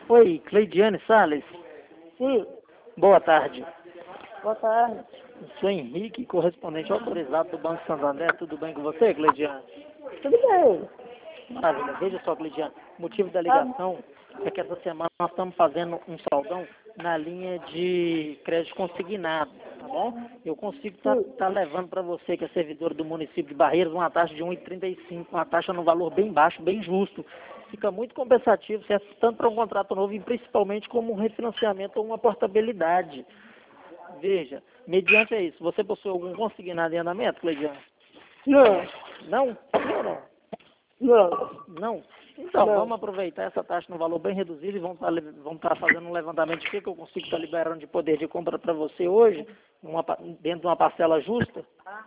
Oi, Cleidiane Salles. Sim, Boa tarde. boa tarde. Sou Henrique, correspondente autorizado do Banco Santander. Tudo bem com você, Cleidiane? Tudo bem. Maravilha. Veja só, Cleidiane, o motivo da Tá, ligação é que essa semana nós estamos fazendo um saldão na linha de crédito consignado, tá bom? Eu consigo estar levando para você, que é servidor do município de Barreiras, uma taxa de 1,35, uma taxa no valor bem baixo, bem justo. Fica muito compensativo, certo? Tanto para um contrato novo e principalmente como um refinanciamento ou uma portabilidade. Veja, mediante a isso, você possui algum consignado em andamento, Cleidiane? não, Não? Não, não. não, Não? Então, não. vamos aproveitar essa taxa no valor bem reduzido e vamos estar fazendo um levantamento de que eu consigo estar liberando de poder de compra para você hoje, dentro de uma parcela justa.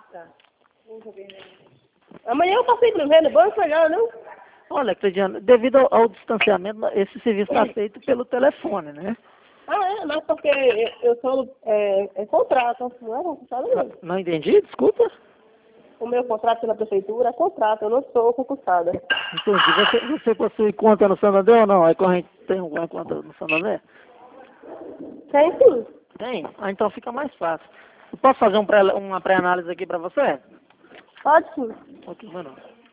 Amanhã eu passei para ver no banco, legal, não? Olha, Cleidiane, devido ao distanciamento, esse serviço está feito pelo telefone, né? Ah, é, mas porque eu sou contrato, não é concursado não. Não entendi, desculpa. O meu contrato pela prefeitura é contrato, eu não sou concursada. Entendi. Você possui conta no Santander ou não? A corrente tem alguma conta no Santander? Tem sim. Tem? Ah, então fica mais fácil. Eu posso fazer uma pré-análise aqui para você? Pode sim. Ok, mano.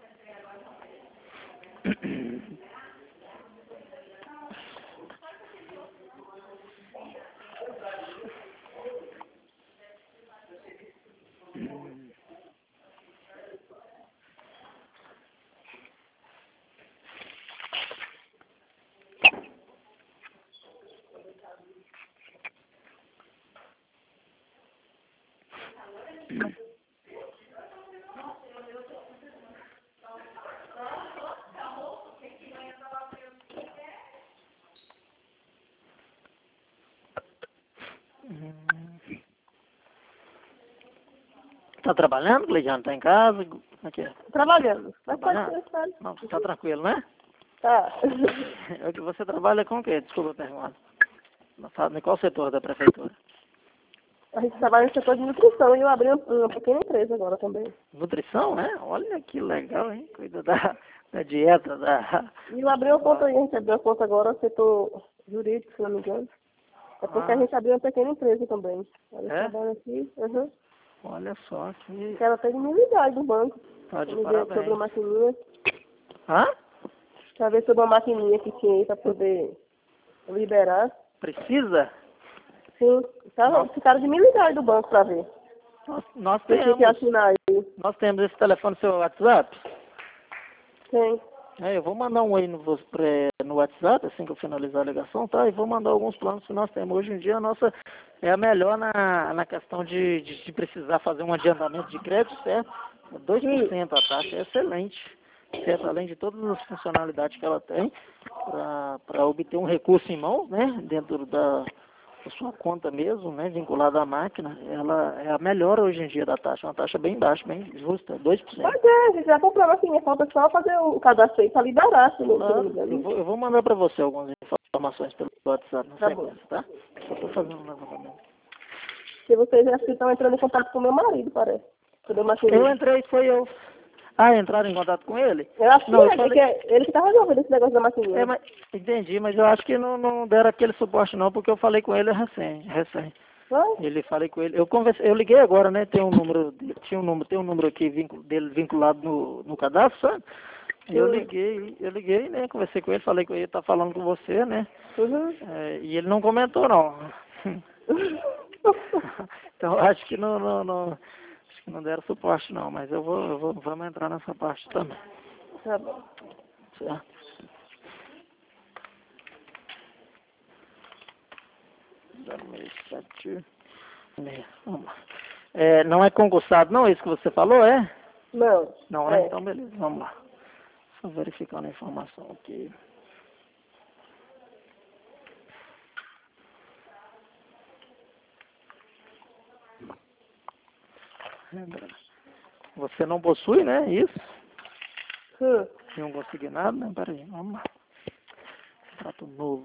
Tá trabalhando, Cleidiane? Tá em casa? Como é que é? Trabalhando. Mas pode Trabalhando? ser, pode. Não, tá tranquilo, né? Tá. É que você trabalha com o quê? Desculpa a pergunta. Em qual setor da prefeitura? A gente trabalha no setor de nutrição e eu abri uma pequena empresa agora também. Nutrição, né? Olha que legal, hein? Cuida da dieta, da... E eu abri uma conta, a gente abriu uma conta agora no setor jurídico, se não me engano. É porque a Ah, gente abriu uma pequena empresa também. Ela é? trabalha aqui, Olha só que... que ela tem humildade do banco. Tá de Vamos ver sobre parabéns. uma maquininha. Hã? Pra ver sobre uma maquininha que tinha aí pra poder liberar. Precisa? Sim, ficaram de humildade do banco pra ver. Nós Eu tinha que temos. assinar aí. Nós temos esse telefone no seu WhatsApp. Tem. Eu vou mandar um aí no WhatsApp, assim que eu finalizar a ligação, tá? E vou mandar alguns planos que nós temos. Hoje em dia a nossa é a melhor na questão de precisar fazer um adiantamento de crédito, certo? 2% a taxa é excelente, certo? Além de todas as funcionalidades que ela tem, para obter um recurso em mãos, né? Dentro da sua conta mesmo, né? Vinculada à máquina, ela é a melhor hoje em dia da taxa. Uma taxa bem baixa, bem justa, 2%. Mas a gente já comprou a maquininha, falta só fazer o cadastro aí pra liberar, se não me engano. Eu vou mandar para você algumas informações pelo WhatsApp na Tá bom. sequência, tá? Só estou fazendo um levantamento. Se vocês já estão entrando em contato com meu marido, parece. Sobre a Eu maquininha. entrei, foi eu. Ah, entraram em contato com ele? Eu acho que Não, eu é, falei. que é ele que tá resolvendo esse negócio da maquininha. Mas, entendi, mas eu acho que não deram aquele suporte não, porque eu falei com ele recém. Foi? Ele falei com ele, eu liguei agora, né? Tem um número aqui dele vinculado no cadastro, sabe? Eu liguei, né? Conversei com ele, falei que eu ia estar falando com você, né? Uhum. E ele não comentou não. Então eu acho que acho que não deram suporte não, mas vamos entrar nessa parte também. Tá bom. Certo? Vamos lá. Não é concursado, não? É isso que você falou, é? Não. Não, né? Então, beleza, vamos lá. Só verificando a informação aqui. Você não possui, né? Isso? Não consegui nada, né? Peraí, vamos lá. Contrato novo.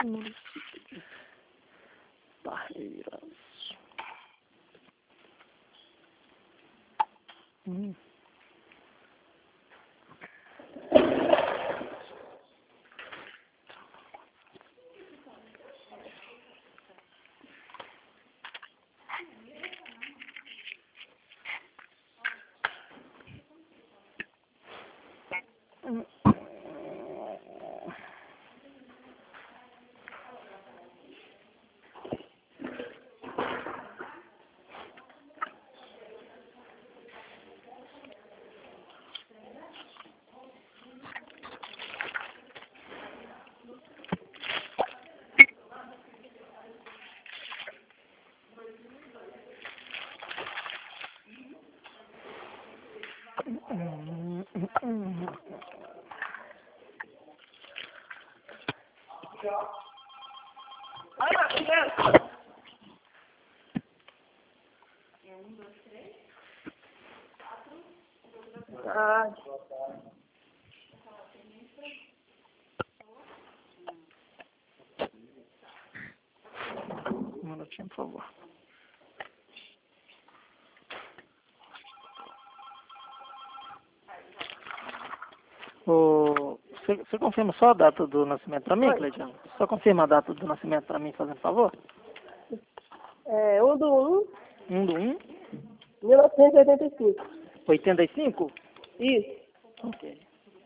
Município de Barreiras. Ah, Um minutinho, por favor. Você confirma só a data do nascimento para mim, Oi. Cleidiano? Só confirma a data do nascimento para mim, fazendo favor? 1/1/1985. 85? Isso. Ok.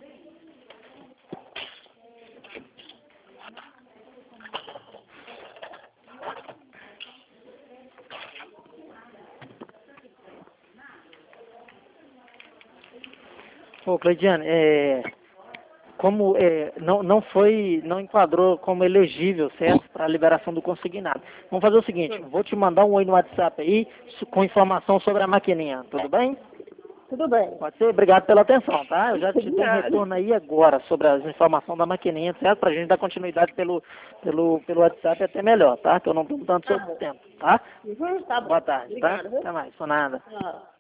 Ô, Cleidiane, não enquadrou como elegível, certo, para a liberação do consignado. Vamos fazer o seguinte, vou te mandar um oi no WhatsApp aí com informação sobre a maquininha, tudo bem? Tudo bem. Pode ser? Obrigado pela atenção, tá? Eu já te dou um Obrigada. retorno aí agora sobre as informações da maquininha, certo? Pra gente dar continuidade pelo WhatsApp até melhor, tá? Que eu não tenho tanto seu tempo, tá? Tá bom. Boa tarde, Obrigada, tá? viu? Até mais, por nada. Tchau.